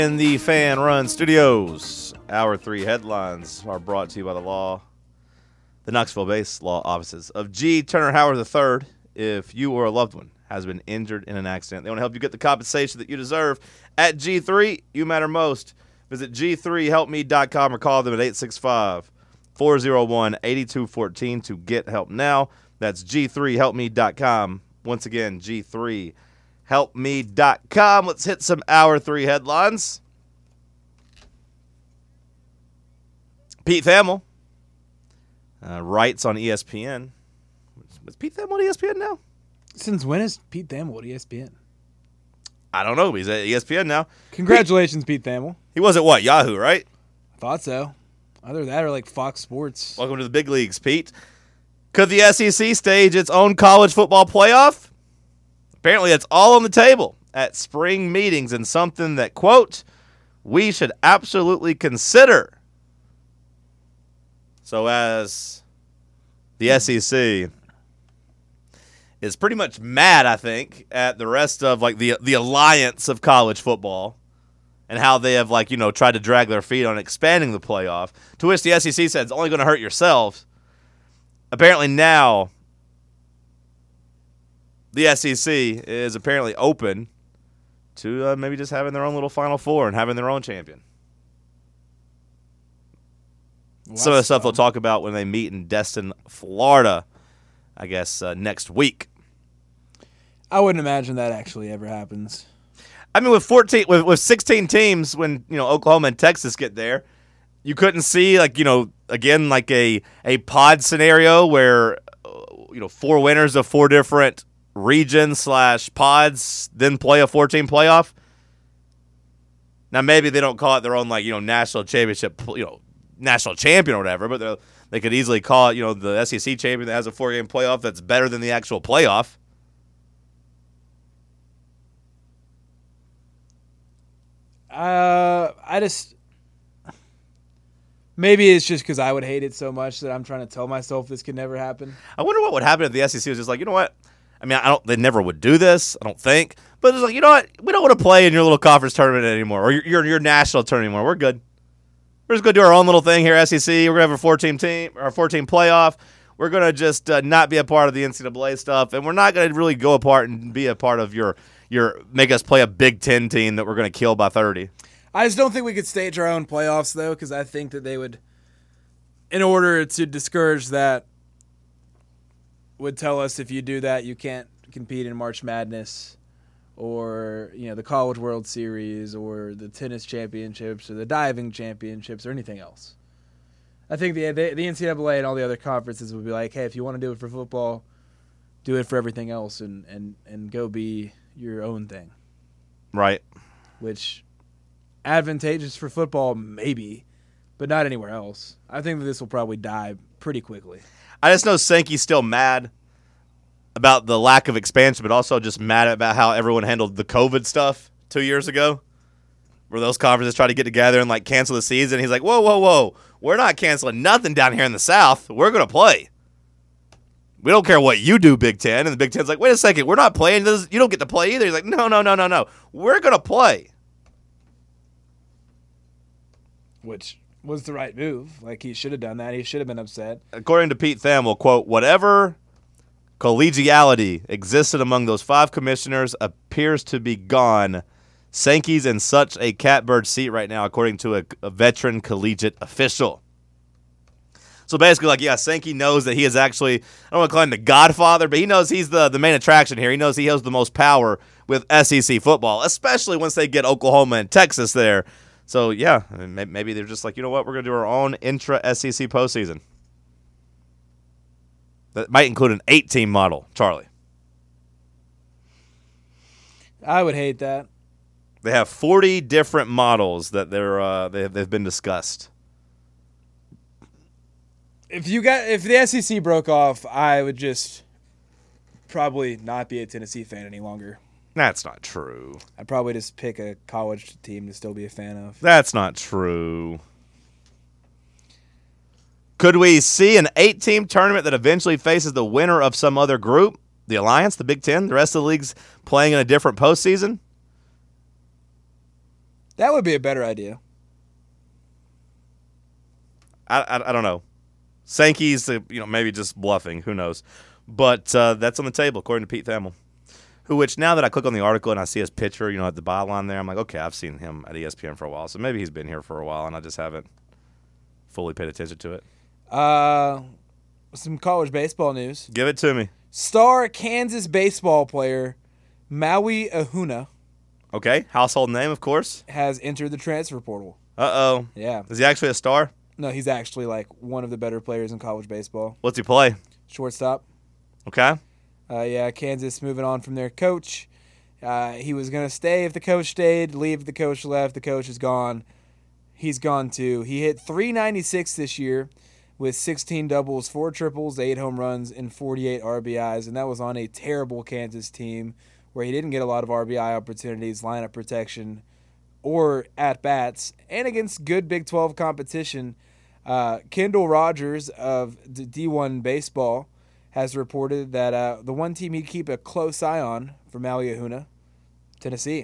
In the Fan Run Studios, Hour 3 headlines are brought to you by the Knoxville-based law offices of G. Turner Howard III. If you or a loved one has been injured in an accident, they want to help you get the compensation that you deserve. At G3, you matter most. Visit G3HelpMe.com or call them at 865-401-8214 to get help now. That's G3HelpMe.com. Once again, G3HelpMe.com. Let's hit some Hour 3 headlines. Pete Thamel writes on ESPN. Is Pete Thamel on ESPN now? Since when is Pete Thamel at ESPN? I don't know. He's at ESPN now. Congratulations, Pete Thamel. He was at what? Yahoo, right? I thought so. Either that or like Fox Sports. Welcome to the big leagues, Pete. Could the SEC stage its own college football playoff? Apparently, that's all on the table at spring meetings and something that, quote, we should absolutely consider. So as the SEC is pretty much mad, I think, at the rest of like the alliance of college football and how they have tried to drag their feet on expanding the playoff, to which the SEC said it's only going to hurt yourselves. Apparently now the SEC is apparently open to maybe just having their own little Final Four and having their own champion. Well, some of the stuff they'll talk about when they meet in Destin, Florida, I guess, next week. I wouldn't imagine that actually ever happens. I mean, with 16 teams, when Oklahoma and Texas get there, you couldn't see again a pod scenario where 4 winners of 4 different regions / pods then play a 14 playoff. Now maybe they don't call it their own national championship, national champion or whatever, but they could easily call it the SEC champion that has a 4-game playoff that's better than the actual playoff. Maybe it's just because I would hate it so much that I'm trying to tell myself this could never happen. I wonder what would happen if the SEC was just like, you know what? I mean, they never would do this, I don't think. But it's like, you know what? We don't want to play in your little conference tournament anymore, or your national tournament anymore. We're good. We're just going to do our own little thing here, SEC. We're going to have a 14 playoff. We're going to just not be a part of the NCAA stuff, and we're not going to really go apart and be a part of your make us play a Big Ten team that we're going to kill by 30. I just don't think we could stage our own playoffs, though, because I think that they would, in order to discourage that, would tell us if you do that, you can't compete in March Madness or the College World Series or the tennis championships or the diving championships or anything else. I think the NCAA and all the other conferences would be like, hey, if you want to do it for football, do it for everything else and go be your own thing. Right. Which, advantageous for football, maybe, but not anywhere else. I think that this will probably die pretty quickly. I just know Sankey's still mad about the lack of expansion, but also just mad about how everyone handled the COVID stuff 2 years ago, where those conferences tried to get together and cancel the season. He's like, whoa, we're not canceling nothing down here in the South. We're going to play. We don't care what you do, Big Ten. And the Big Ten's like, wait a second, we're not playing. You don't get to play either. He's like, no. We're going to play. Which was the right move. He should have done that. He should have been upset. According to Pete Thamel, quote, whatever collegiality existed among those 5 commissioners appears to be gone. Sankey's in such a catbird seat right now, according to a veteran collegiate official. So basically, Sankey knows that he is actually, I don't want to call him the godfather, but he knows he's the main attraction here. He knows he has the most power with SEC football, especially once they get Oklahoma and Texas there. So, yeah, maybe they're just like, you know what, we're going to do our own intra-SEC postseason. That might include an 8-team model, Charlie. I would hate that. They have 40 different models that they've been discussed. If the SEC broke off, I would just probably not be a Tennessee fan any longer. That's not true. I'd probably just pick a college team to still be a fan of. That's not true. Could we see an 8-team tournament that eventually faces the winner of some other group? The Alliance, the Big Ten, the rest of the leagues playing in a different postseason? That would be a better idea. I don't know. Sankey's, maybe just bluffing. Who knows? But that's on the table, according to Pete Thamel. Which, now that I click on the article and I see his picture, at the byline there, I'm like, okay, I've seen him at ESPN for a while. So maybe he's been here for a while, and I just haven't fully paid attention to it. Some college baseball news. Give it to me. Star Kansas baseball player Maui Ahuna. Okay, household name, of course. Has entered the transfer portal. Uh-oh. Yeah. Is he actually a star? No, he's actually like one of the better players in college baseball. What's he play? Shortstop. Okay. Kansas moving on from their coach. He was going to stay if the coach stayed, leave if the coach left. The coach is gone. He's gone too. He hit .396 this year with 16 doubles, 4 triples, 8 home runs, and 48 RBIs, and that was on a terrible Kansas team where he didn't get a lot of RBI opportunities, lineup protection, or at-bats, and against good Big 12 competition. Kendall Rogers of D1 Baseball has reported that the one team he'd keep a close eye on for Maui Ahuna, Tennessee.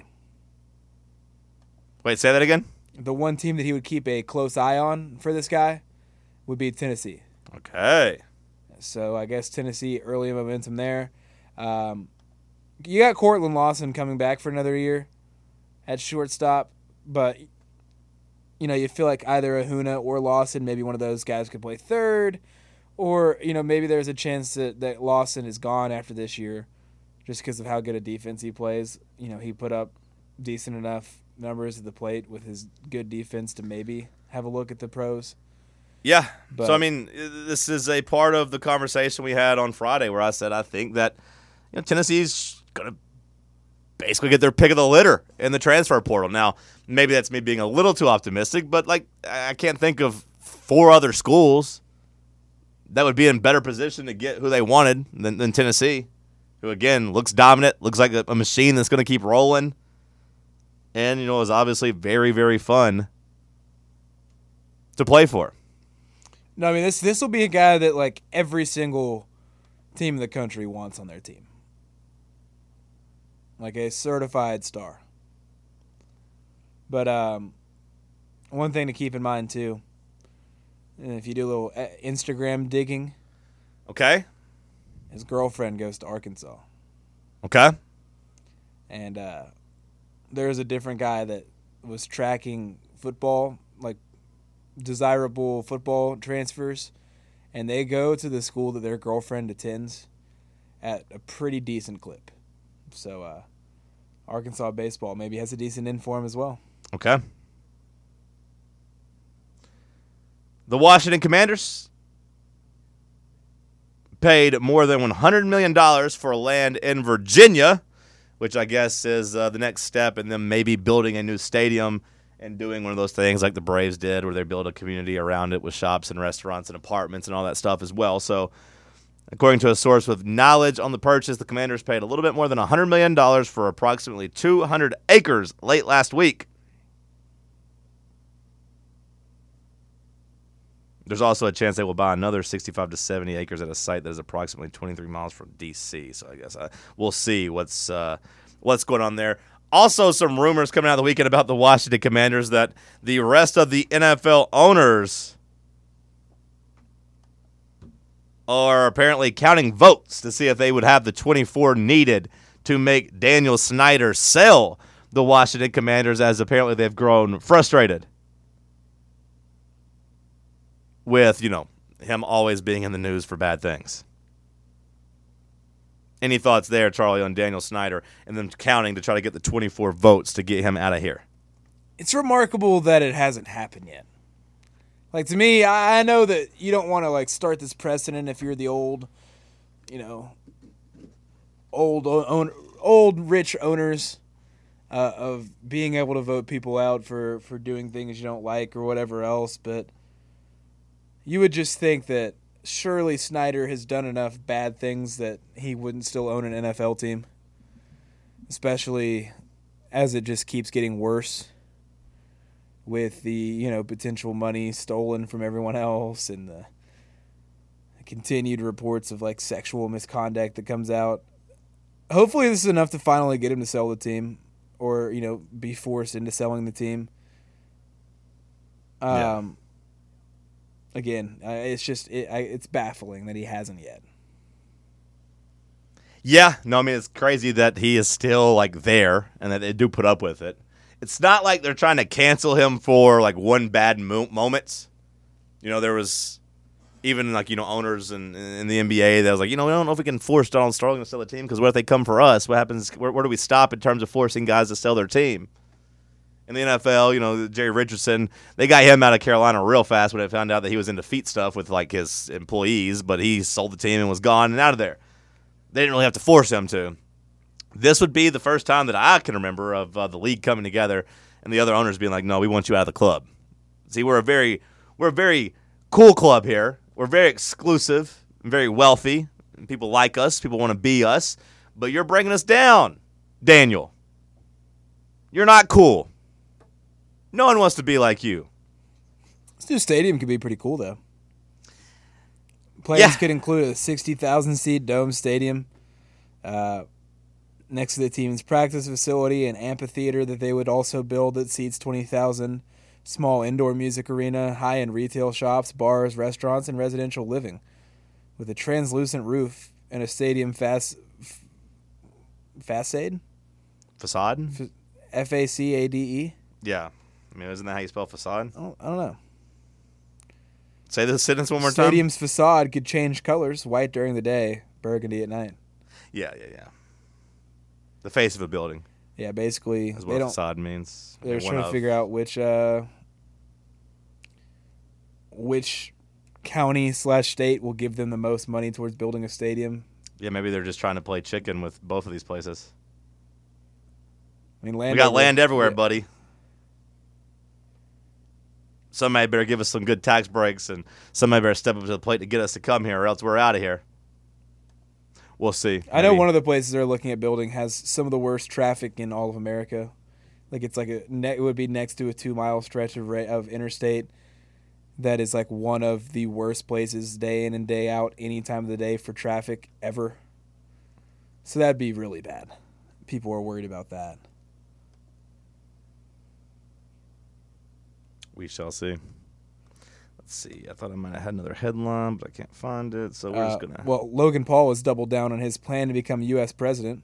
Wait, say that again? The one team that he would keep a close eye on for this guy would be Tennessee. Okay. So I guess Tennessee, early momentum there. You got Cortland Lawson coming back for another year at shortstop, but you feel like either Ahuna or Lawson, maybe one of those guys could play third, or maybe there's a chance that Lawson is gone after this year just because of how good a defense he plays. He put up decent enough numbers at the plate with his good defense to maybe have a look at the pros. Yeah. So, this is a part of the conversation we had on Friday where I said I think that Tennessee's going to basically get their pick of the litter in the transfer portal. Now, maybe that's me being a little too optimistic, but I can't think of 4 other schools that would be in better position to get who they wanted than Tennessee, who, again, looks dominant, looks like a machine that's going to keep rolling, and, is obviously very, very fun to play for. No, this will be a guy that, every single team in the country wants on their team. Like a certified star. But one thing to keep in mind, too, and if you do a little Instagram digging, okay, his girlfriend goes to Arkansas. Okay. And there's a different guy that was tracking football, desirable football transfers, and they go to the school that their girlfriend attends at a pretty decent clip. So Arkansas baseball maybe has a decent in for him as well. Okay. The Washington Commanders paid more than $100 million for land in Virginia, which I guess is the next step in them maybe building a new stadium and doing one of those things like the Braves did where they build a community around it with shops and restaurants and apartments and all that stuff as well. So according to a source with knowledge on the purchase, the Commanders paid a little bit more than $100 million for approximately 200 acres late last week. There's also a chance they will buy another 65 to 70 acres at a site that is approximately 23 miles from D.C. So I guess we'll see what's going on there. Also, some rumors coming out of the weekend about the Washington Commanders that the rest of the NFL owners are apparently counting votes to see if they would have the 24 needed to make Daniel Snyder sell the Washington Commanders, as apparently they've grown frustrated with, him always being in the news for bad things. Any thoughts there, Charlie, on Daniel Snyder and them counting to try to get the 24 votes to get him out of here? It's remarkable that it hasn't happened yet. To me, I know that you don't want to start this precedent if you're the old rich owners of being able to vote people out for doing things you don't like or whatever else. But you would just think that surely Snyder has done enough bad things that he wouldn't still own an NFL team, especially as it just keeps getting worse with the potential money stolen from everyone else and the continued reports of sexual misconduct that comes out. Hopefully this is enough to finally get him to sell the team. or be forced into selling the team. Yeah. Again, it's baffling that he hasn't yet. Yeah, no, I mean, it's crazy that he is still, like, there and that they do put up with it. It's not like they're trying to cancel him for, like, one bad moment. There was even, like, owners in the NBA that was like, we don't know if we can force Donald Sterling to sell the team because what if they come for us? What happens? Where do we stop in terms of forcing guys to sell their team? In the NFL, Jerry Richardson, they got him out of Carolina real fast when they found out that he was into feet stuff with, like, his employees, but he sold the team and was gone and out of there. They didn't really have to force him to. This would be the first time that I can remember of the league coming together and the other owners being like, no, we want you out of the club. See, we're a very cool club here. We're very exclusive and very wealthy. And people like us. People want to be us. But you're bringing us down, Daniel. You're not cool. No one wants to be like you. This new stadium could be pretty cool, though. Plans could include a 60,000-seat dome stadium next to the team's practice facility, an amphitheater that they would also build that seats 20,000, small indoor music arena, high-end retail shops, bars, restaurants, and residential living, with a translucent roof and a stadium facade? Facade? F-A-C-A-D-E? Yeah. I mean, isn't that how you spell facade? I don't know. Say the sentence one more time. Stadium's facade could change colors, white during the day, burgundy at night. Yeah. The face of a building. Yeah, basically. That's what facade means. They're trying to figure out which county/state will give them the most money towards building a stadium. Yeah, maybe they're just trying to play chicken with both of these places. I mean, we got land everywhere, buddy. Somebody better give us some good tax breaks, and somebody better step up to the plate to get us to come here, or else we're out of here. We'll see. I know one of the places they're looking at building has some of the worst traffic in all of America. Like it's like it would be next to a 2-mile stretch of interstate that is like one of the worst places day in and day out, any time of the day for traffic ever. So that'd be really bad. People are worried about that. We shall see. Let's see. I thought I might have had another headline, but I can't find it. So we're just gonna. Well, Logan Paul has doubled down on his plan to become U.S. president.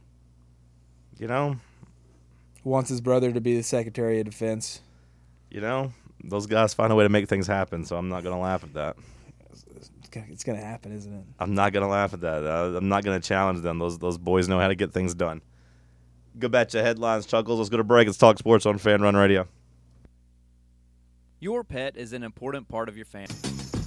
Wants his brother to be the Secretary of Defense. Those guys find a way to make things happen. So I'm not gonna laugh at that. It's gonna happen, isn't it? I'm not gonna laugh at that. I'm not gonna challenge them. Those boys know how to get things done. Go back to headlines, Chuckles. Let's go to break. Let's talk sports on Fan Run Radio. Your pet is an important part of your family.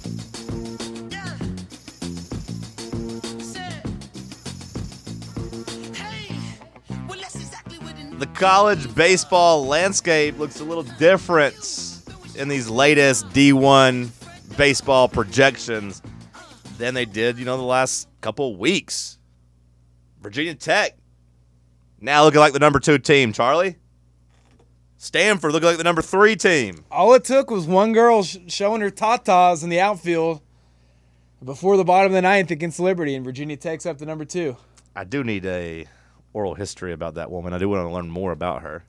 The college baseball landscape looks a little different in these latest D1 baseball projections than they did, the last couple weeks. Virginia Tech now looking like the number 2 team, Charlie. Stanford looking like the number 3 team. All it took was one girl showing her tatas in the outfield before the bottom of the 9th against Liberty, and Virginia Tech's up to number 2. I do need a oral history about that woman. I do want to learn more about her.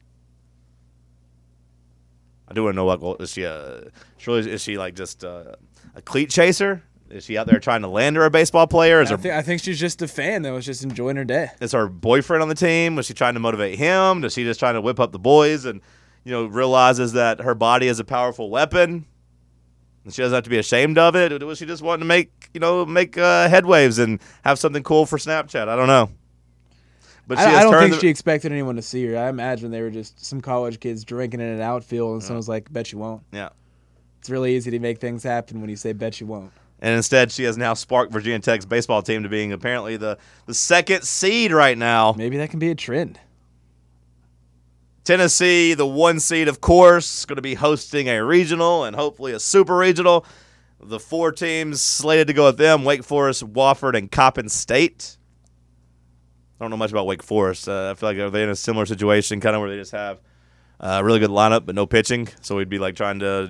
I do want to know, what is she? Is she like just a cleat chaser? Is she out there trying to land her a baseball player? I think she's just a fan that was just enjoying her day. Is her boyfriend on the team? Was she trying to motivate him? Is she just trying to whip up the boys and realizes that her body is a powerful weapon? And she doesn't have to be ashamed of it. Or was she just wanting to make headwaves and have something cool for Snapchat? I don't know. But I don't think she expected anyone to see her. I imagine they were just some college kids drinking in an outfield, and someone's like, bet you won't. Yeah. It's really easy to make things happen when you say bet you won't. And instead, she has now sparked Virginia Tech's baseball team to being apparently the 2nd seed right now. Maybe that can be a trend. Tennessee, the 1 seed, of course, going to be hosting a regional and hopefully a super regional. The 4 teams slated to go with them: Wake Forest, Wofford, and Coppin State. I don't know much about Wake Forest. I feel like they're in a similar situation, kind of where they just have a really good lineup but no pitching. So we'd be like trying to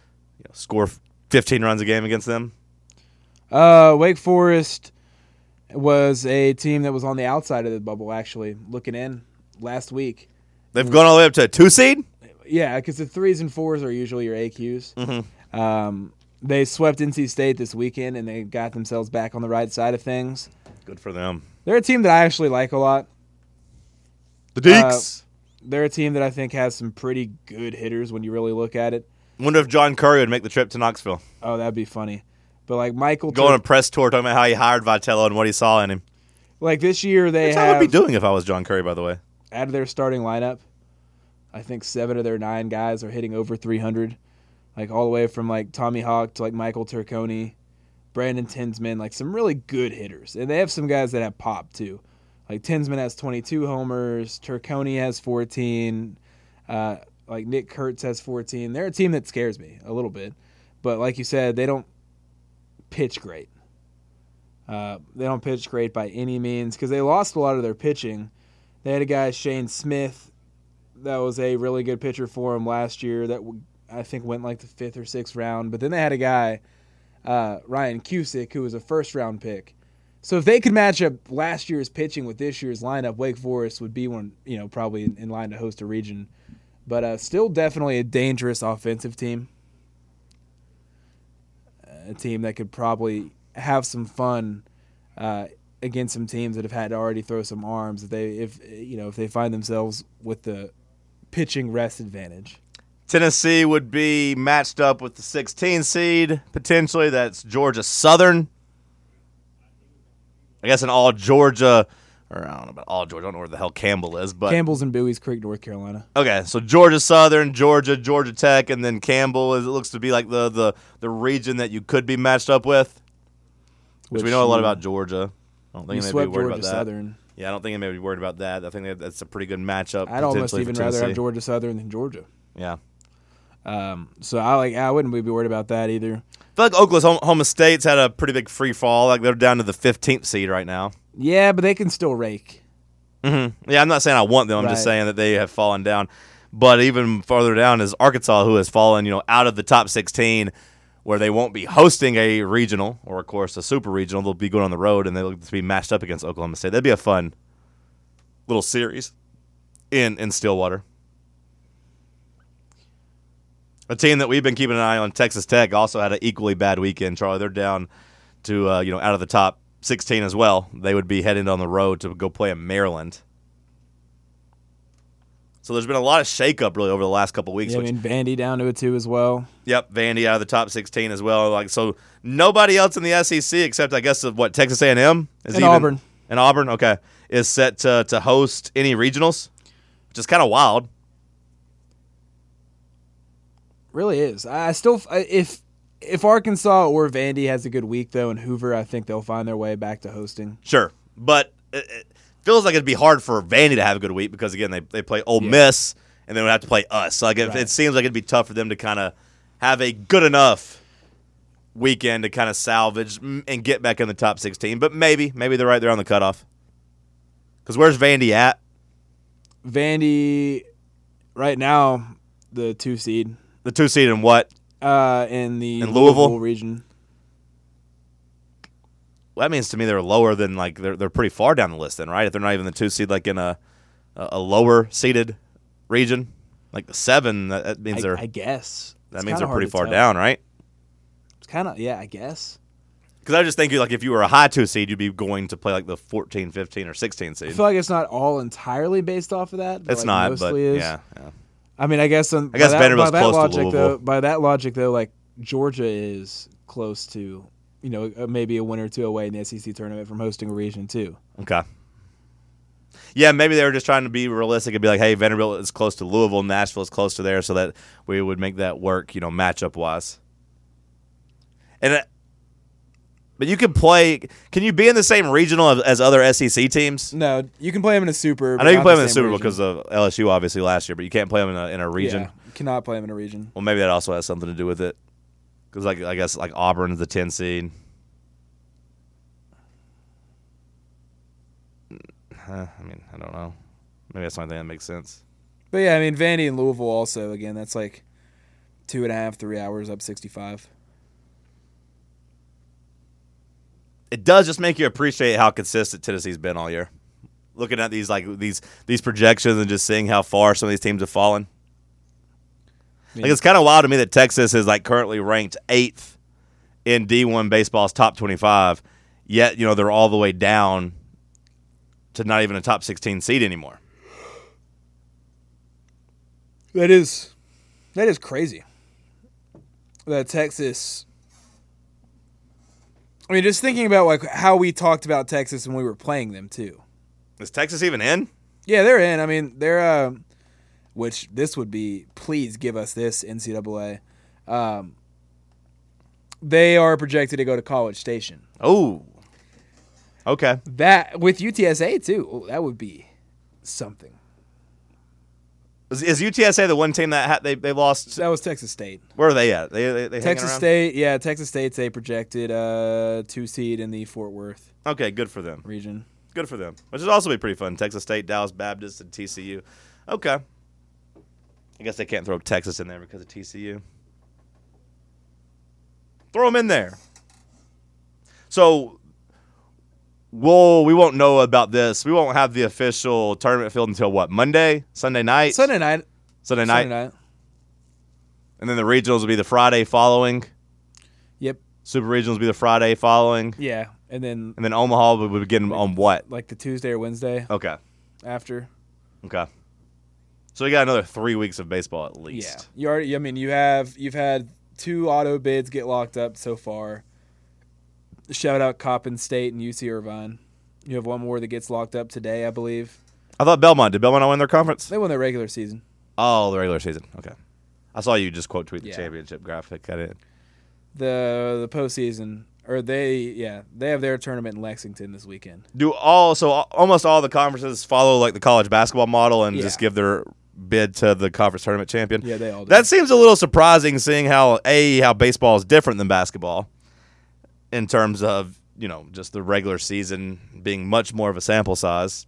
score 15 runs a game against them. Wake Forest was a team that was on the outside of the bubble, actually, looking in last week. They've gone all the way up to a 2 seed? Yeah, because the 3s and 4s are usually your AQs. Mm-hmm. They swept NC State this weekend, and they got themselves back on the right side of things. Good for them. They're a team that I actually like a lot. The Deeks. They're a team that I think has some pretty good hitters when you really look at it. Wonder if John Curry would make the trip to Knoxville. Oh, that'd be funny. But like Michael, Go on a press tour talking about how he hired Vitello and what he saw in him. like this year they Which have I would be doing if I was John Curry, by the way. out of their starting lineup, I think 7 of their 9 guys are hitting over 300. Like all the way from like Tommy Hawk to like Michael Turconi, Brandon Tinsman, like some really good hitters. And they have some guys that have pop too. Like Tinsman has 22 homers, Turconi has 14, like Nick Kurtz has 14. They're a team that scares me a little bit. But like you said, they don't pitch great. They don't pitch great by any means because they lost a lot of their pitching. They had a guy, Shane Smith, that was a really good pitcher for them last year that I think went like the 5th or 6th round. But then they had a guy, Ryan Cusick, who was a first-round pick. So if they could match up last year's pitching with this year's lineup, Wake Forest would be one, probably in line to host a region. But still definitely a dangerous offensive team. A team that could probably have some fun against some teams that have had to already throw some arms if they find themselves with the pitching rest advantage. Tennessee would be matched up with the 16 seed, potentially. That's Georgia Southern. I guess an all-Georgia, or I don't know about all-Georgia. I don't know where the hell Campbell is. But Campbell's in Bowie's Creek, North Carolina. Okay, so Georgia Southern, Georgia Tech, and then Campbell. It looks to be like the region that you could be matched up with, which we know a lot about Georgia. I don't think You they may be swept worried Georgia about that. Southern. Yeah, I don't think they may be worried about that. I think that's a pretty good matchup. I'd almost potentially even for rather have Tennessee. Georgia Southern than Georgia. Yeah. So I wouldn't be worried about that either. I feel like Oklahoma State's had a pretty big free fall. Like they're down to the 15th seed right now. Yeah, but they can still rake. Mm-hmm. Yeah, I'm not saying I want them. I'm just saying that they have fallen down. But even farther down is Arkansas, who has fallen, out of the top 16, where they won't be hosting a regional or, of course, a super regional. They'll be going on the road, and they'll be matched up against Oklahoma State. That'd be a fun little series in Stillwater. A team that we've been keeping an eye on, Texas Tech, also had an equally bad weekend. Charlie, they're down to out of the top 16 as well. They would be heading on the road to go play in Maryland. So there's been a lot of shakeup really over the last couple of weeks. Yeah, Vandy down to a 2 as well. Yep, Vandy out of the top 16 as well. So nobody else in the SEC except I guess Texas A&M And Auburn. And Auburn, okay, is set to host any regionals, which is kind of wild. Really is. I still if Arkansas or Vandy has a good week though, and Hoover, I think they'll find their way back to hosting. Sure, but it feels like it'd be hard for Vandy to have a good week because again they play Ole Miss and then would have to play us. So it seems like it'd be tough for them to kind of have a good enough weekend to kind of salvage and get back in the top 16. But maybe they're right there on the cutoff. Because where's Vandy at? Vandy right now the 2 seed. The 2 seed in what? In the Louisville region. Well, that means to me they're lower than they're pretty far down the list then, right? If they're not even the 2 seed, like in a lower seeded region, like the 7, that means I guess that means they're pretty far down, right? It's kind of I guess. Because I just think if you were a high 2 seed, you'd be going to play like the 14, 15, or 16 seed. I feel like it's not all entirely based off of that. It's not, mostly but is. yeah. I mean, I guess Vanderbilt's close to Louisville. By that logic, though, like Georgia is close to, maybe a win or 2 away in the SEC tournament from hosting a region too. Okay. Yeah, maybe they were just trying to be realistic and be like, hey, Vanderbilt is close to Louisville, Nashville is close to there, so that we would make that work, matchup wise. But you can play. Can you be in the same regional as other SEC teams? No, you can play them in a super. I know you can play them in the Super Bowl because of LSU, obviously, last year, but you can't play them in a region. Yeah, you cannot play them in a region. Well, maybe that also has something to do with it. Because, I guess, Auburn is the 10 seed. I don't know. Maybe that's the only thing that makes sense. But, yeah, Vandy and Louisville also, again, that's 2.5, 3 hours up 65. it does just make you appreciate how consistent Tennessee's been all year. Looking at these projections and just seeing how far some of these teams have fallen. Like, it's kind of wild to me that Texas is like currently ranked 8th in D1 baseball's top 25, yet they're all the way down to not even a top 16 seed anymore. That is crazy. That Texas. I mean, just thinking about like how we talked about Texas when we were playing them too. Is Texas even in? Yeah, they're in. I mean, they're which this would be. Please give us this NCAA. They are projected to go to College Station. Oh, okay. That with UTSA too. That would be something. Is UTSA the one team that they lost? That was Texas State. Where are they at? They Texas State. Yeah, Texas State's a projected 2 seed in the Fort Worth. Okay, good for them. Region. Good for them. Which would also be pretty fun. Texas State, Dallas Baptist, and TCU. Okay. I guess they can't throw Texas in there because of TCU. Throw them in there. So we won't know about this. We won't have the official tournament field until what? Monday? Sunday night? Sunday night. Sunday night. And then the regionals will be the Friday following. Yep. Super regionals will be the Friday following. Yeah, and then Omaha will begin on what? Like the Tuesday or Wednesday. Okay. After. Okay. So we got another 3 weeks of baseball at least. Yeah. You've had 2 auto bids get locked up so far. Shout out Coppin State and UC Irvine. You have one more that gets locked up today, I believe. I thought Belmont. Did Belmont not win their conference? They won their regular season. Oh, the regular season. Okay. I saw you just quote tweet the Yeah. championship graphic. I did. The postseason, or they have their tournament in Lexington this weekend. Almost all the conferences follow like the college basketball model and Yeah. just give their bid to the conference tournament champion. Yeah, they all do. That seems a little surprising, seeing how baseball is different than basketball in terms of just the regular season being much more of a sample size.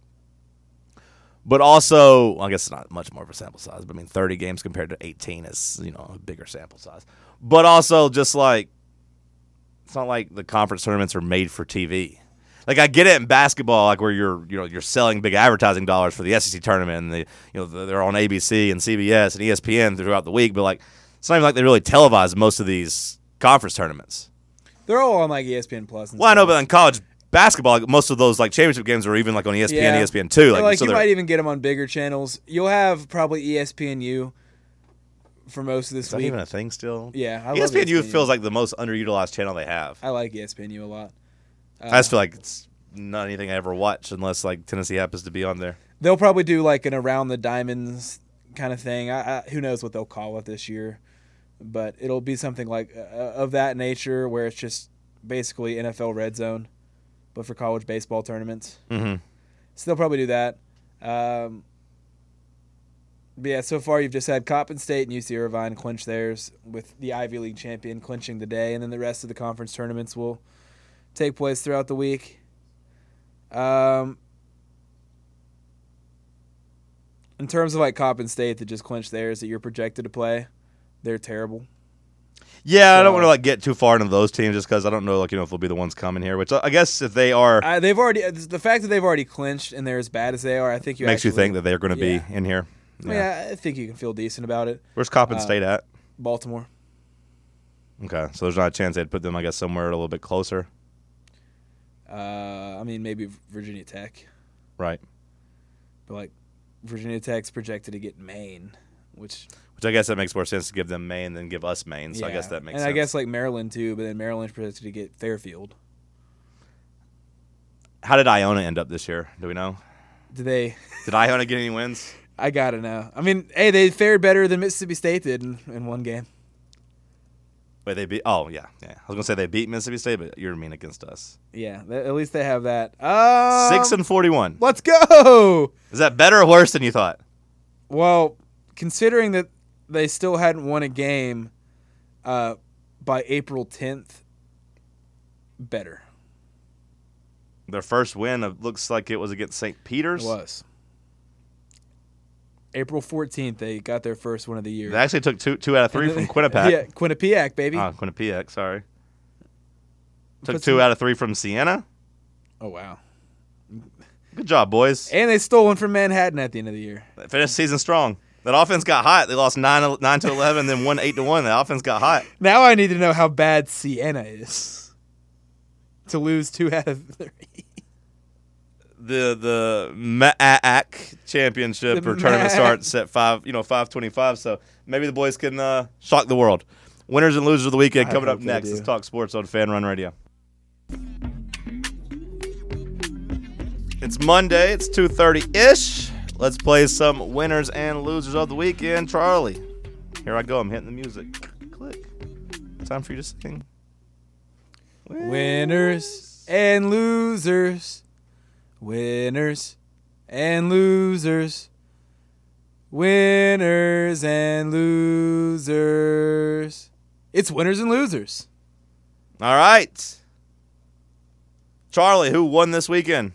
But also, I guess it's not much more of a sample size, but 30 games compared to 18 is, a bigger sample size. But also, just like, it's not like the conference tournaments are made for TV. Like, I get it in basketball, like where you're selling big advertising dollars for the SEC tournament, and they're on ABC and CBS and ESPN throughout the week. But like, it's not even like they really televise most of these conference tournaments. They're all on like ESPN Plus. Well, I know, but in college basketball, like, most of those like championship games are even like on ESPN, Yeah. ESPN2. Like so you might even get them on bigger channels. You'll have probably ESPNU for most of this is that week. even a thing still? Yeah, I love ESPNU feels like the most underutilized channel they have. I like ESPNU a lot. I just feel like it's not anything I ever watch unless like Tennessee happens to be on there. They'll probably do like an Around the Diamonds kind of thing. Who knows what they'll call it this year, but it'll be something like of that nature where it's just basically NFL Red Zone, but for college baseball tournaments. Mm-hmm. So they'll probably do that. But yeah, so far you've just had Coppin State and UC Irvine clinch theirs, with the Ivy League champion clinching the day, and then the rest of the conference tournaments will take place throughout the week. In terms of like Coppin State that just clinched theirs that you're projected to play, they're terrible. Yeah, So, I don't want to like get too far into those teams just because I don't know if they'll be the ones coming here. Which I guess if they are, They've already the fact that they've already clinched and they're as bad as they are, I think makes you think that they're going to Yeah. be in here. Yeah, I think you can feel decent about it. Where's Coppin State at? Baltimore. Okay, so there's not a chance they'd put them, I guess, somewhere a little bit closer. Maybe Virginia Tech, Right. but like Virginia Tech's projected to get Maine, which I guess that makes more sense to give them Maine than give us Maine. So I guess that makes sense. And I guess like Maryland too, but then Maryland's projected to get Fairfield. How did Iona end up this year? Do we know? Did Iona get any wins? I gotta know. I mean, hey, they fared better than Mississippi State did in one game. Wait, they beat? Oh, yeah. I was gonna say they beat Mississippi State, but you're mean against us. Yeah, at least they have that. 6-41. Let's go. Is that better or worse than you thought? Well, considering that they still hadn't won a game by April 10th, better. Their first win looks like it was against St. Peter's. It was. April 14th, they got their first win of the year. They actually took two out of three from Quinnipiac. Yeah, Quinnipiac, baby. Quinnipiac, sorry. Took Put 2 some- out of 3 from Siena. Oh, wow. Good job, boys. And they stole one from Manhattan at the end of the year. They finished the season strong. That offense got hot. They lost 9 to 11, then won 8-1. The offense got hot. Now I need to know how bad Siena is to lose 2 out of 3. The MAAC championship The or tournament MAAC. starts at 5:25. So maybe the boys can shock the world. Winners and losers of the weekend I coming up hope they next. do. Let's talk sports on Fan Run Radio. It's Monday. It's 2:30-ish. Let's play some winners and losers of the weekend. Charlie, here I go. I'm hitting the music. Click. Time for you to sing. Winners and losers. Winners and losers. Winners and losers. It's winners and losers. All right. Charlie, who won this weekend?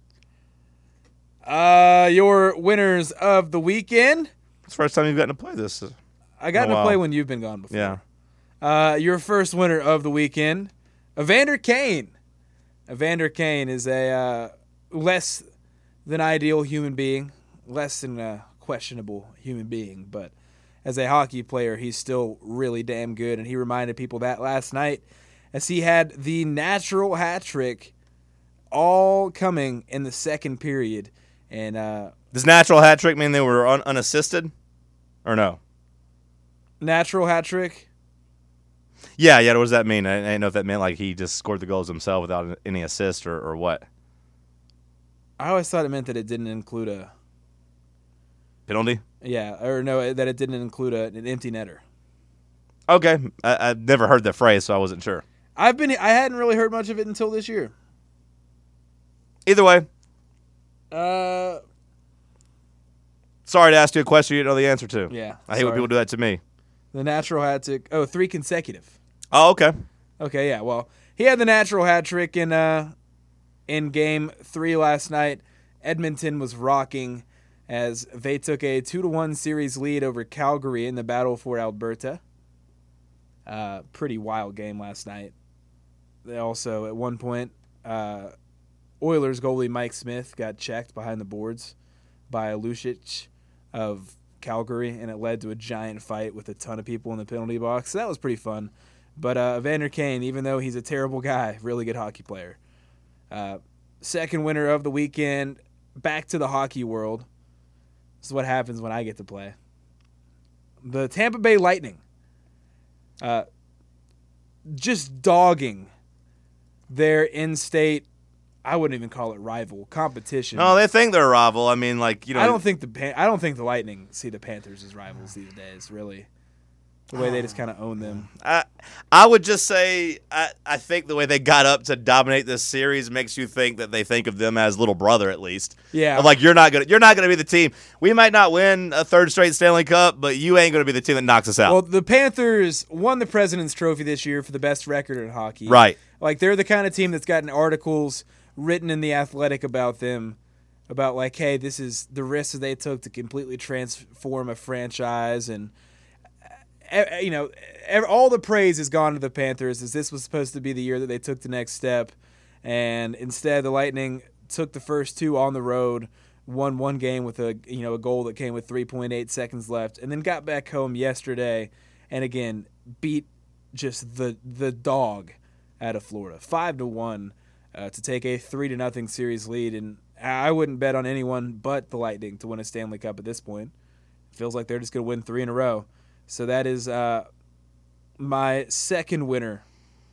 Your winners of the weekend. It's the first time you've gotten to play this. I got Oh, to wow. play when you've been gone before. Yeah. Your first winner of the weekend, Evander Kane. Evander Kane is a less than ideal human being, less than a questionable human being, but as a hockey player, he's still really damn good, and he reminded people that last night as he had the natural hat trick all coming in the second period. And Does natural hat trick mean they were unassisted? Or no? natural hat trick, Yeah. What does that mean? I didn't know if that meant like he just scored the goals himself without any assist or what. I always thought it meant that it didn't include a Penalty? that it didn't include an empty netter. Okay. I've never heard that phrase, so I wasn't sure. I hadn't really heard much of it until this year. Either way, Uh, sorry to ask you a question you didn't know the answer to. yeah. I hate when sorry. people do that to me. The natural hat trick. Oh, 3 consecutive. Oh, okay. Okay, yeah. Well, he had the natural hat trick in game 3 last night. Edmonton was rocking as they took a 2-1 series lead over Calgary in the battle for Alberta. Pretty wild game last night. They also, at one point, Oilers goalie Mike Smith got checked behind the boards by Lucic of Calgary, and it led to a giant fight with a ton of people in the penalty box. So that was pretty fun. But Evander Kane, even though he's a terrible guy, really good hockey player. Second winner of the weekend, back to the hockey world. This is what happens when I get to play. The Tampa Bay Lightning. Just dogging their in-state, I wouldn't even call it rival, competition. No, they think they're a rival. I mean, like, I don't think the Lightning see the Panthers as rivals these days, really. The way they just kind of own them. I would just say I think the way they got up to dominate this series makes you think that they think of them as little brother at least. Yeah. Of like you're not gonna be the team. We might not win a third straight Stanley Cup, but you ain't gonna be the team that knocks us out. Well, the Panthers won the President's Trophy this year for the best record in hockey. Right. Like, they're the kind of team that's gotten articles written in The Athletic about them, about like, hey, this is the risks that they took to completely transform a franchise, and all the praise has gone to the Panthers, as this was supposed to be the year that they took the next step, and instead the Lightning took the first 2 on the road, won one game with a goal that came with 3.8 seconds left, and then got back home yesterday and again beat just the dog out of Florida 5-1 to take a 3-0 series lead. And I wouldn't bet on anyone but the Lightning to win a Stanley Cup at this point. It feels like they're just going to win 3 in a row. So that is my second winner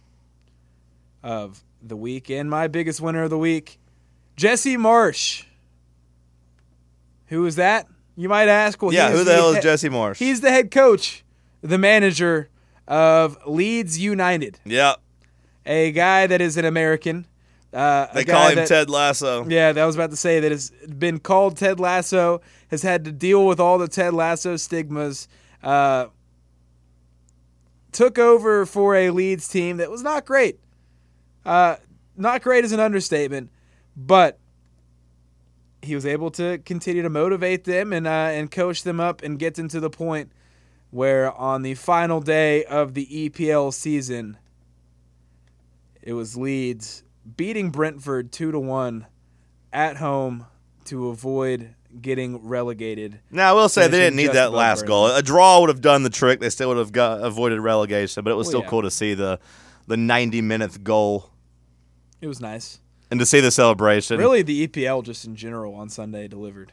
of the week, and my biggest winner of the week, Jesse Marsh. Who is that? You might ask. Well, yeah, he who the hell is Jesse Marsh? He's the head coach, the manager of Leeds United. Yeah. A guy that is an American. They call him Ted Lasso. Yeah, I was about to say that has been called Ted Lasso, has had to deal with all the Ted Lasso stigmas. Took over for a Leeds team that was not great. Not great is an understatement, but he was able to continue to motivate them and coach them up and get them to the point where on the final day of the EPL season, It was Leeds beating Brentford 2-1 at home to avoid getting relegated. Now, I will say they finishing didn't need just that above last goal. Burnley. A draw would have done the trick. They still would have avoided relegation, but it was Well, still yeah. cool to see the 90-minute goal It was nice. and to see the celebration. Really, the EPL just in general on Sunday delivered.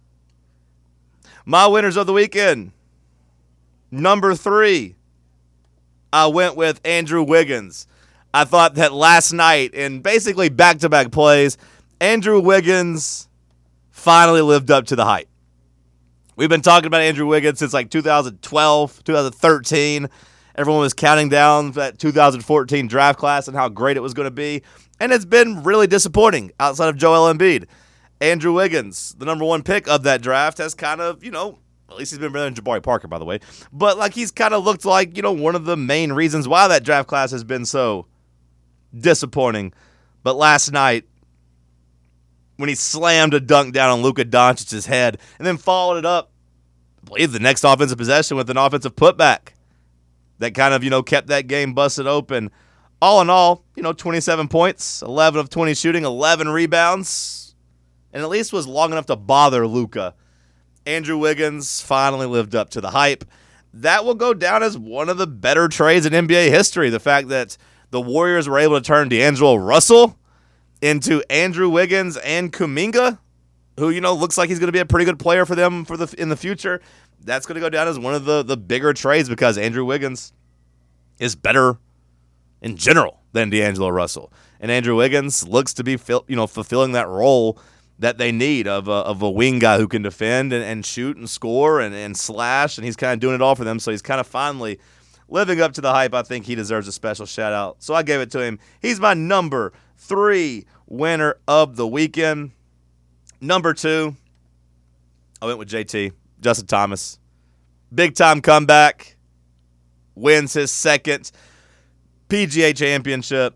My winners of the weekend. Number 3, I went with Andrew Wiggins. I thought that last night, in basically back-to-back plays, Andrew Wiggins finally lived up to the hype. We've been talking about Andrew Wiggins since like 2012, 2013. Everyone was counting down that 2014 draft class and how great it was going to be. And it's been really disappointing outside of Joel Embiid. Andrew Wiggins, the number 1 pick of that draft, has kind of, at least he's been better than Jabari Parker, by the way. But like he's kind of looked like, one of the main reasons why that draft class has been so disappointing. But last night, when he slammed a dunk down on Luka Doncic's head and then followed it up, I believe the next offensive possession with an offensive putback that kind of, kept that game busted open. All in all, 27 points, 11 of 20 shooting, 11 rebounds, and at least was long enough to bother Luka. Andrew Wiggins finally lived up to the hype. That will go down as one of the better trades in NBA history. The fact that the Warriors were able to turn D'Angelo Russell into Andrew Wiggins and Kuminga, who, looks like he's going to be a pretty good player for them in the future. That's going to go down as one of the bigger trades because Andrew Wiggins is better in general than D'Angelo Russell. And Andrew Wiggins looks to be fulfilling that role that they need of a wing guy who can defend and shoot and score and slash, and he's kind of doing it all for them. So he's kind of finally living up to the hype. I think he deserves a special shout-out. So I gave it to him. He's my number 3 winner of the weekend. Number 2, I went with JT, Justin Thomas. Big-time comeback. Wins his second PGA championship.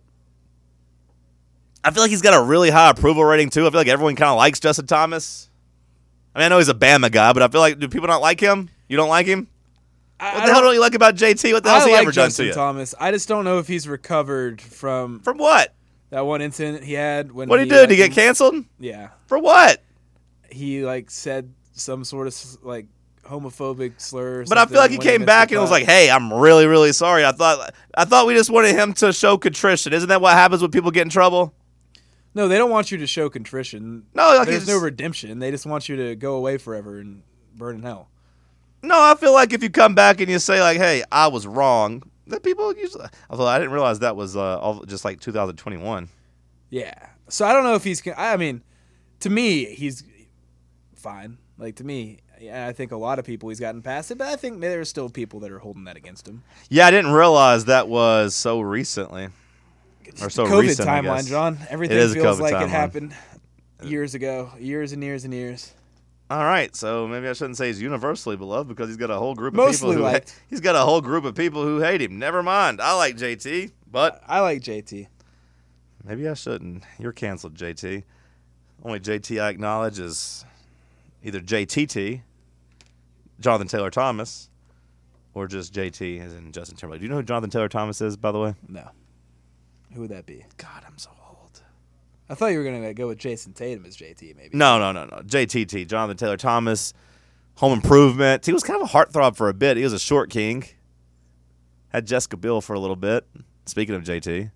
I feel like he's got a really high approval rating, too. I feel like everyone kind of likes Justin Thomas. I mean, I know he's a Bama guy, but I feel like, do people not like him? You don't like him? What the hell don't you like about JT? What the hell has he ever done to you? Thomas. I just don't know if he's recovered from what? that one incident he had when What did he do? Did he get canceled? Yeah. For what? He said some sort of homophobic slur. Or But I feel like he came back and was like, "Hey, I'm really, really sorry. I thought we just wanted him to show contrition. Isn't that what happens when people get in trouble?" No, they don't want you to show contrition. No, there's no redemption. They just want you to go away forever and burn in hell. No, I feel like if you come back and you say like, "Hey, I was wrong," that people usually. Although I didn't realize that was all just like 2021. Yeah. So I don't know if he's. I mean, to me, he's fine. To me, I think a lot of people he's gotten past it, but I think there's still people that are holding that against him. Yeah, I didn't realize that was so recently. Or so COVID recent, I timeline, guess. John. Everything It is a feels COVID like timeline. it happened years ago, years and years and years. All right, so maybe I shouldn't say he's universally beloved because he's got a whole group of Mostly people who liked. he's got a whole group of people who hate him. Never mind. I like JT, but I like JT. maybe I shouldn't. You're canceled, JT. Only JT I acknowledge is either JTT, Jonathan Taylor Thomas, or just JT as in Justin Timberlake. Do you know who Jonathan Taylor Thomas is, by the way? No. Who would that be? God, I'm so old. I thought you were going to go with Jason Tatum as JT, maybe. No. JTT, Jonathan Taylor Thomas, Home Improvement. He was kind of a heartthrob for a bit. He was a short king. Had Jessica Biel for a little bit. Speaking of JT.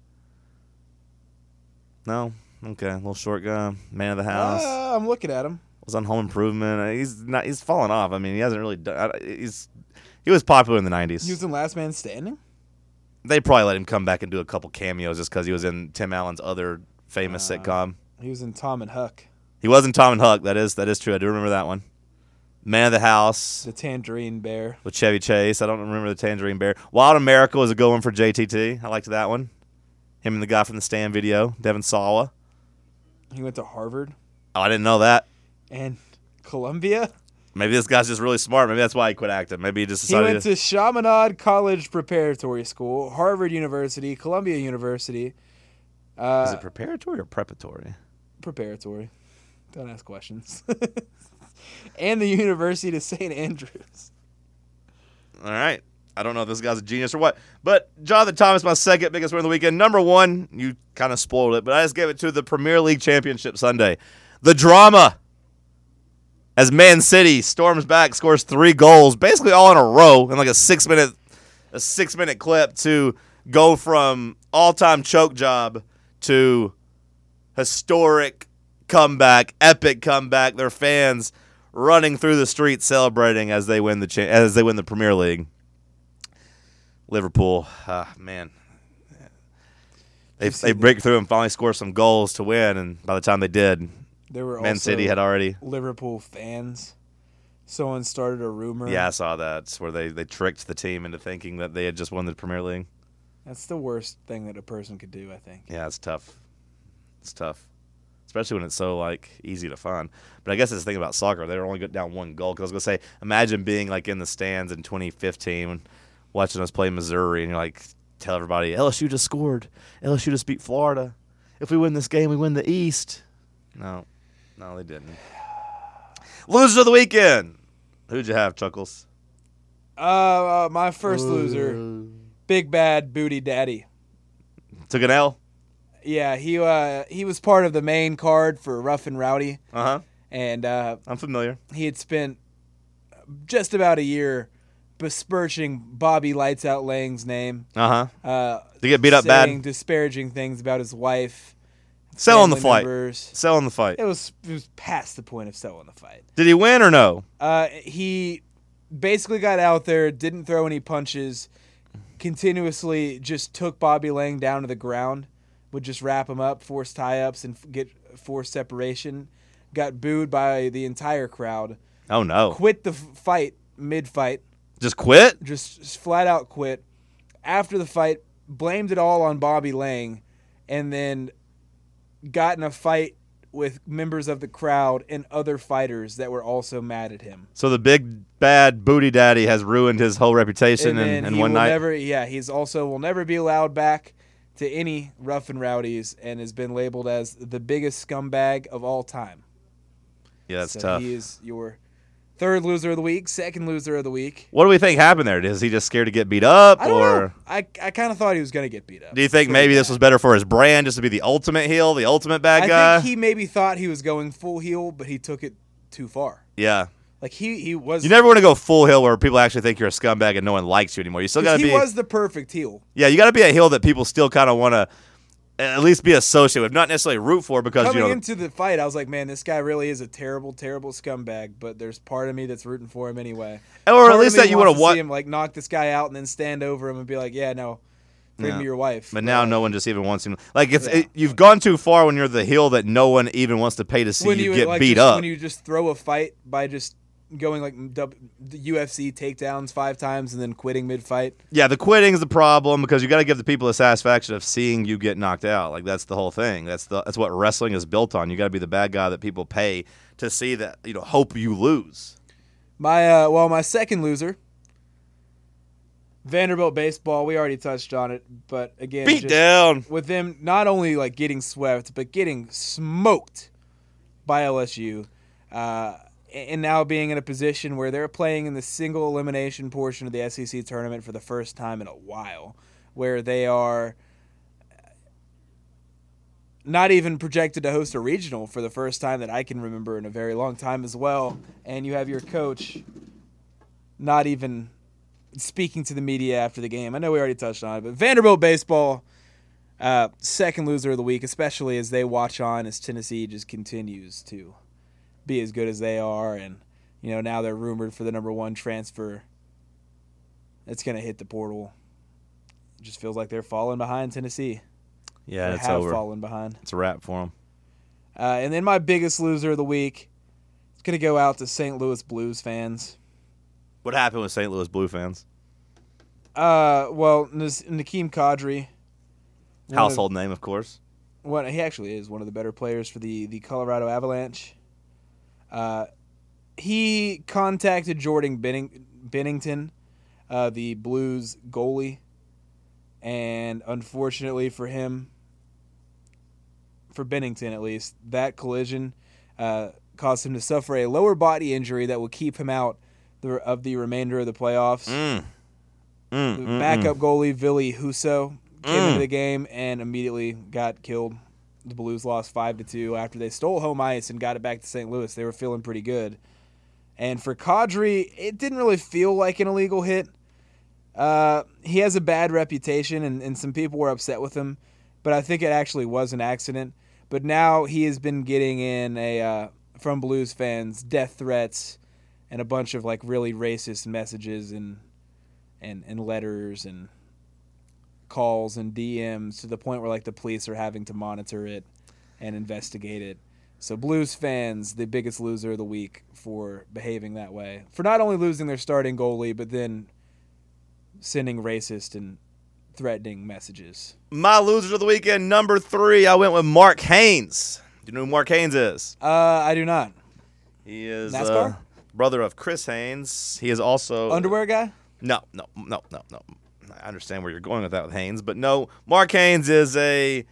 No? Okay, little short guy, man of the house. I'm looking at him. Was on Home Improvement. He's fallen off. I mean, he hasn't really done. He was popular in the 90s. He was in Last Man Standing? They probably let him come back and do a couple cameos just because he was in Tim Allen's other famous sitcom. He was in Tom and Huck. He was in Tom and Huck. That is true. I do remember that one. Man of the House The Tangerine Bear. with Chevy Chase. I don't remember the Tangerine Bear. Wild America was a good one for JTT. I liked that one. Him and the guy from the Stand video, Devin Sawa. He went to Harvard Oh, I didn't know that. and Columbia. Maybe this guy's just really smart. Maybe that's why he quit acting. Maybe he just He decided went to Chaminade College Preparatory School, Harvard University, Columbia University. Is it preparatory or preparatory? Preparatory. Don't ask questions. And the University of St. Andrews. All right. I don't know if this guy's a genius or what. But Jonathan Thomas, my second biggest win of the weekend. Number one, you kind of spoiled it, but I just gave it to the Premier League Championship Sunday. The drama. As Man City storms back, scores 3 goals, basically all in a row in like a 6-minute clip to go from all-time choke job to historic comeback, epic comeback. Their fans running through the streets celebrating as they win the Premier League. Liverpool, man, they break through and finally score some goals to win, and by the time they did, there were Man City had already Liverpool fans. Someone started a rumor. Yeah, I saw that. It's where they tricked the team into thinking that they had just won the Premier League. That's the worst thing that a person could do, I think. Yeah, it's tough. It's tough, especially when it's so like easy to find. But I guess it's the thing about soccer. They were only got down 1 goal. Because I was gonna say, imagine being like in the stands in 2015, watching us play Missouri, and you're like, tell everybody LSU just scored. LSU just beat Florida. If we win this game, we win the East. No, they didn't. Loser of the weekend. Who'd you have, Chuckles? My first loser, Big Bad Booty Daddy. Took an L. Yeah, he was part of the main card for Rough and Rowdy. And I'm familiar. He had spent just about a year besmirching Bobby Lights Out Lang's name. To get beat up bad. Disparaging things about his wife. Selling the fight. Members. Selling the fight. It was past the point of selling the fight. Did he win or no? He basically got out there, didn't throw any punches, continuously just took Bobby Lang down to the ground, would just wrap him up, force tie-ups, and get forced separation. Got booed by the entire crowd. Oh, no. Quit the fight mid-fight. Just quit? Just flat out quit. After the fight, blamed it all on Bobby Lang, and then got in a fight with members of the crowd and other fighters that were also mad at him. So the Big Bad Booty Daddy has ruined his whole reputation in one night? He's also will never be allowed back to any Rough and Rowdies and has been labeled as the biggest scumbag of all time. Yeah, that's tough. He is your third loser of the week, second loser of the week. What do we think happened there? Is he just scared to get beat up? I don't know. I kind of thought he was going to get beat up. Do you think maybe this was better for his brand, just to be the ultimate heel, the ultimate bad guy? I think he maybe thought he was going full heel, but he took it too far. Yeah. Like he was. You never want to go full heel where people actually think you're a scumbag and no one likes you anymore. You still got to be. He was the perfect heel. Yeah, you got to be a heel that people still kind of want to at least be associated with, not necessarily root for, because coming into the fight, I was like, man, this guy really is a terrible, terrible scumbag. But there's part of me that's rooting for him anyway. Or at least that you would have see him like knock this guy out and then stand over him and be like, yeah, no, bring me your wife. But now no one just even wants him. Like you've gone too far when you're the heel that no one even wants to pay to see you get beat up. When you just throw a fight by just going like the UFC takedowns 5 times and then quitting mid-fight. Yeah, the quitting is the problem because you got to give the people the satisfaction of seeing you get knocked out. Like that's the whole thing. That's what wrestling is built on. You got to be the bad guy that people pay to see that, hope you lose. My second loser, Vanderbilt baseball. We already touched on it, but again, beat down with them not only like getting swept but getting smoked by LSU. And now being in a position where they're playing in the single elimination portion of the SEC tournament for the first time in a while, where they are not even projected to host a regional for the first time that I can remember in a very long time as well. And you have your coach not even speaking to the media after the game. I know we already touched on it, but Vanderbilt baseball, second loser of the week, especially as they watch on as Tennessee just continues to be as good as they are, and now they're rumored for the number 1 transfer. It's going to hit the portal. It just feels like they're falling behind Tennessee. Yeah, it's over. Fallen behind. It's a wrap for them. And then my biggest loser of the week, it's going to go out to St. Louis Blues fans. What happened with St. Louis Blue fans? Nakeem Kadri. Household name, of course. He actually is one of the better players for the Colorado Avalanche. He contacted Jordan Bennington, the Blues goalie, and unfortunately for him, for Bennington at least, that collision caused him to suffer a lower body injury that will keep him out of the remainder of the playoffs. The backup goalie, Ville Husso, came into the game and immediately got killed. The Blues lost 5-2 after they stole home ice and got it back to St. Louis. They were feeling pretty good. And for Kadri, it didn't really feel like an illegal hit. He has a bad reputation, and some people were upset with him. But I think it actually was an accident. But now he has been getting in from Blues fans death threats and a bunch of like really racist messages and letters and calls and DMs to the point where like the police are having to monitor it and investigate it. So Blues fans, the biggest loser of the week for behaving that way. For not only losing their starting goalie, but then sending racist and threatening messages. My loser of the weekend, number 3, I went with Mark Haynes. Do you know who Mark Haynes is? I do not. He is NASCAR? Brother of Chris Haynes. He is also... Underwear guy? No. I understand where you're going with that with Haynes, but no. Mark Haynes is a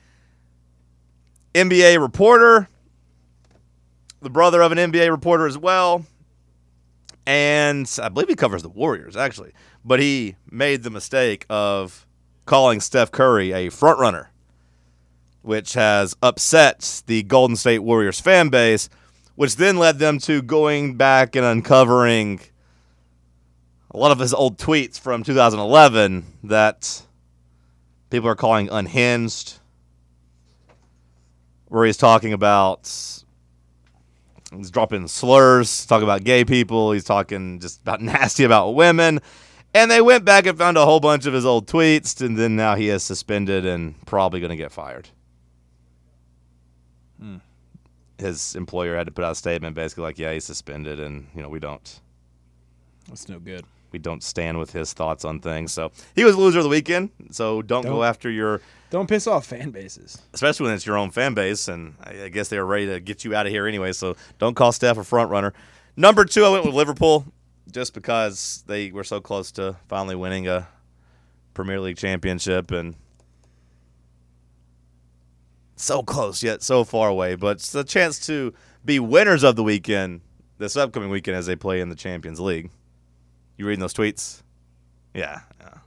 NBA reporter, the brother of an NBA reporter as well, and I believe he covers the Warriors, actually. But he made the mistake of calling Steph Curry a frontrunner, which has upset the Golden State Warriors fan base, which then led them to going back and uncovering a lot of his old tweets from 2011 that people are calling unhinged, where he's talking about, he's dropping slurs, talking about gay people, he's talking just about nasty about women. And they went back and found a whole bunch of his old tweets, and then now he is suspended and probably going to get fired. His employer had to put out a statement basically like, yeah, he's suspended, and we don't. That's no good. We don't stand with his thoughts on things. So he was loser of the weekend. So don't go after your... Don't piss off fan bases. Especially when it's your own fan base, and I guess they were ready to get you out of here anyway, so don't call Steph a front runner. Number 2, I went with Liverpool, just because they were so close to finally winning a Premier League championship, and so close yet so far away. But it's a chance to be winners of the weekend this upcoming weekend as they play in the Champions League. You reading those tweets? Yeah.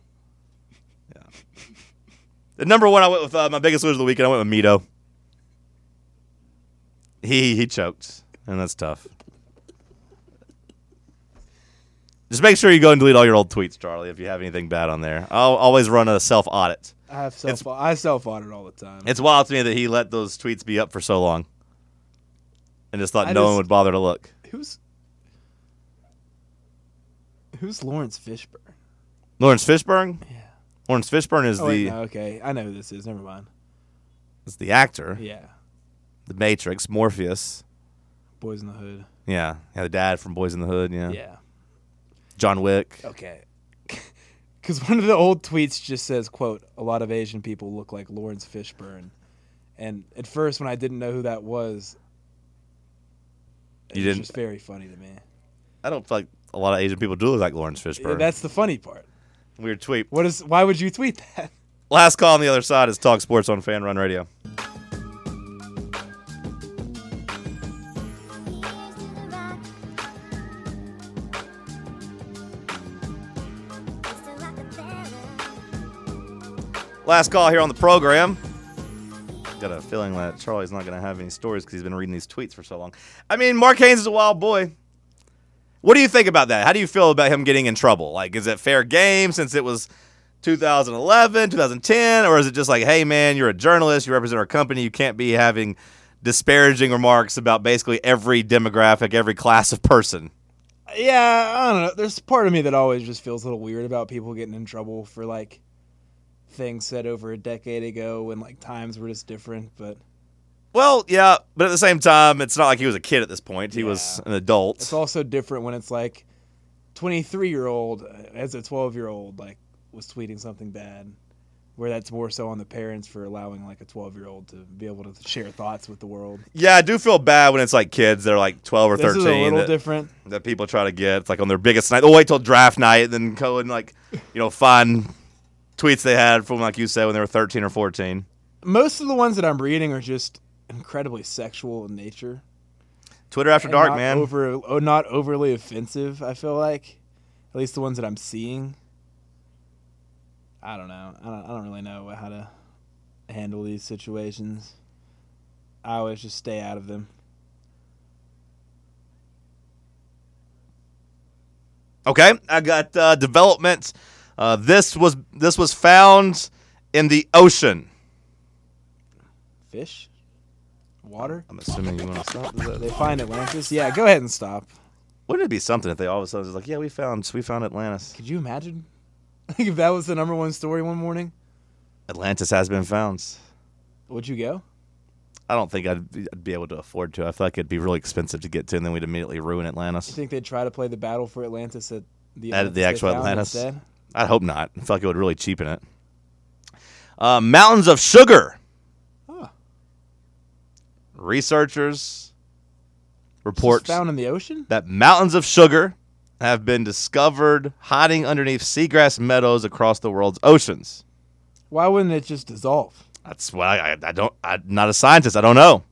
The number 1, I went with my biggest loser of the weekend. I went with Mito. He choked, and that's tough. Just make sure you go and delete all your old tweets, Charlie, if you have anything bad on there. I'll always run a self-audit. I self-audit all the time. It's wild to me that he let those tweets be up for so long and just thought no one would bother to look. Who's Lawrence Fishburne? Lawrence Fishburne? Yeah. Lawrence Fishburne is okay. I know who this is. Never mind. Is the actor. Yeah. The Matrix, Morpheus. Boys in the Hood. Yeah. The dad from Boys in the Hood, yeah. Yeah. John Wick. Okay. Because one of the old tweets just says, quote, "A lot of Asian people look like Lawrence Fishburne." And at first, when I didn't know who that was, it was just very funny to me. I don't feel like a lot of Asian people do look like Lawrence Fishburne. Yeah, that's the funny part. Weird tweet. Why would you tweet that? Last call on the other side is Talk Sports on Fan Run Radio. Last call here on the program. Got a feeling that Charlie's not going to have any stories because he's been reading these tweets for so long. I mean, Mark Haynes is a wild boy. What do you think about that? How do you feel about him getting in trouble? Like, is it fair game since it was 2011, 2010? Or is it just like, hey, man, you're a journalist, you represent our company, you can't be having disparaging remarks about basically every demographic, every class of person? Yeah, I don't know. There's part of me that always just feels a little weird about people getting in trouble for, like, things said over a decade ago when, like, times were just different, but... Well, yeah, but at the same time, it's not like he was a kid at this point. He was an adult. It's also different when it's like 23-year-old as a 12-year-old like was tweeting something bad, where that's more so on the parents for allowing like a 12-year-old to be able to share thoughts with the world. Yeah, I do feel bad when it's like kids that are like 12 or 13. This is a little different. That people try to get. It's like on their biggest night. They'll wait till draft night and then go and like, find tweets they had from, like you said, when they were 13 or 14. Most of the ones that I'm reading are just incredibly sexual in nature. Twitter after dark, man. Not overly offensive, I feel like. At least the ones that I'm seeing. I don't know. I don't really know how to handle these situations. I always just stay out of them. Okay, I got development. This was found in the ocean. Fish? Water? I'm assuming you want to stop. Is that- They find Atlantis? Yeah, go ahead and stop. Wouldn't it be something if they all of a sudden was like, yeah, we found Atlantis. Could you imagine if that was the number one story one morning? Atlantis has been found. Would you go? I don't think I'd be able to afford to. I feel like it'd be really expensive to get to, and then we'd immediately ruin You Atlantis. think they'd try to play the battle for Atlantis at the At the Atlantis they actual found Atlantis? instead? I'd hope not. I feel like it would really cheapen it. Mountains of sugar. Huh. Researchers It's report found in the ocean? that mountains of sugar have been discovered hiding underneath seagrass meadows across the world's oceans. Why wouldn't it just dissolve? That's what I'm not a scientist. I don't know.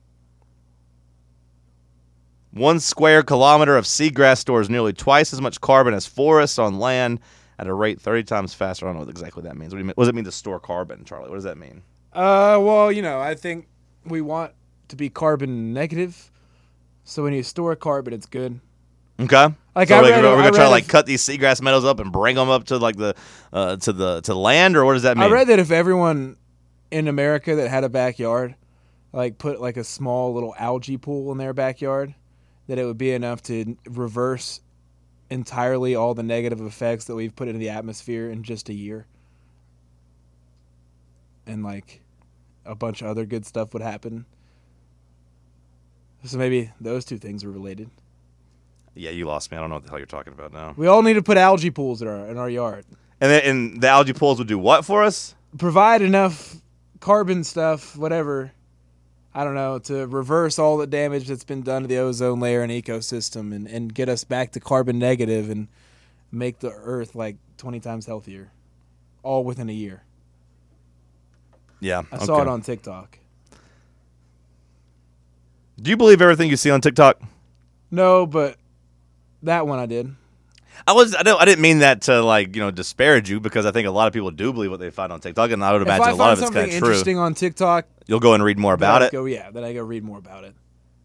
1 square kilometer of seagrass stores nearly twice as much carbon as forests on land at a rate 30 times faster. I don't know what exactly that means. What does it mean to store carbon, Charlie? What does that mean? Well, I think we want to be carbon negative. So when you store carbon, it's good. Okay. Like, so I we're read- gonna I try to read cut these seagrass meadows up and bring them up to like to land, or what does that mean? I read that if everyone in America that had a backyard, like put like a small little algae pool in their backyard, that it would be enough to reverse entirely all the negative effects that we've put into the atmosphere in just a year. And like a bunch of other good stuff would happen. So maybe those two things are related. Yeah, you lost me. I don't know what the hell you're talking about now. We all need to put algae pools in our yard. And the algae pools would do what for us? Provide enough carbon stuff, whatever, I don't know, to reverse all the damage that's been done to the ozone layer and ecosystem and get us back to carbon negative and make the Earth like 20 times healthier, all within a year. Yeah. I saw it on TikTok. Do you believe everything you see on TikTok? No, but that one I did. I didn't mean that to disparage you, because I think a lot of people do believe what they find on TikTok, and I would imagine If I a lot find of it's something kind of true. interesting on TikTok, You'll go and read more about then it. Then I go read more about it.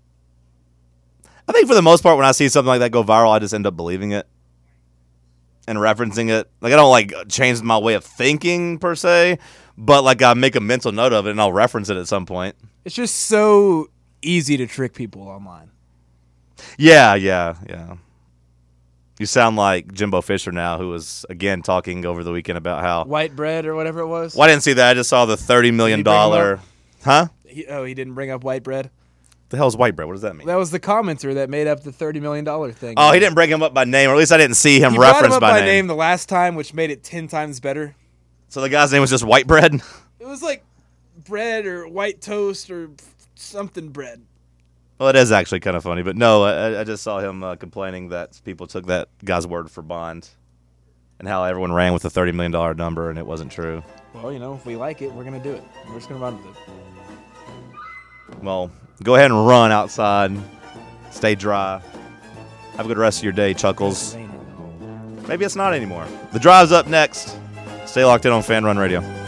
I think for the most part, when I see something like that go viral, I just end up believing it and referencing it. Like, I don't change my way of thinking per se, but I make a mental note of it and I'll reference it at some point. It's just so easy to trick people online. Yeah. You sound like Jimbo Fisher now, who was again talking over the weekend about how. White bread or whatever it was. Well, I didn't see that. I just saw the $30 million. Did he bring him up? Huh? He didn't bring up white bread. The hell is white bread? What does that mean? That was the commenter that made up the $30 million thing. Oh, he didn't bring him up by name, or at least I didn't see him He brought him referenced up by by name. name the last time, which made it 10 times better. So the guy's name was just white bread? It was like bread or white toast or something bread. Well, it is actually kind of funny, but no, I just saw him complaining that people took that guy's word for bond, and how everyone ran with a $30 million number, and it wasn't true. Well, if we like it, we're going to do it. We're just going to run with it. Well, go ahead and run outside. Stay dry. Have a good rest of your day, Chuckles. It's raining. Maybe it's not anymore. The drive's up next. Stay locked in on Fan Run Radio.